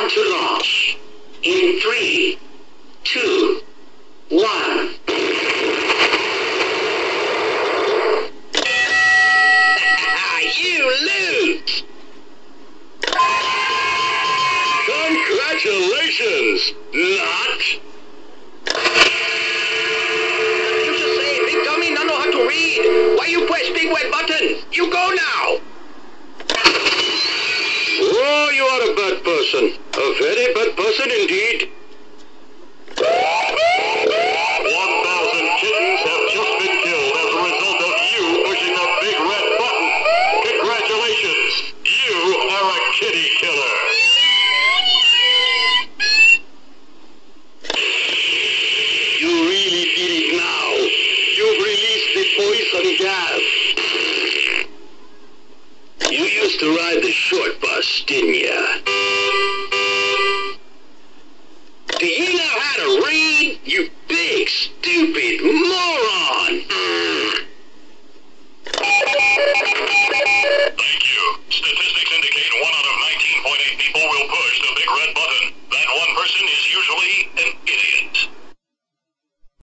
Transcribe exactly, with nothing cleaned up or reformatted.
about to launch. In three, two, one. You lose! Congratulations! Not! You just say, big dummy, not know how to read. Why you press big red button? You go now! Oh, you are a bad person. A very bad person indeed. One thousand kittens have just been killed as a result of you pushing that big red button. Congratulations! You are a kitty killer. You really feel it now. You've released the poison gas. You used to ride the short bus, didn't you?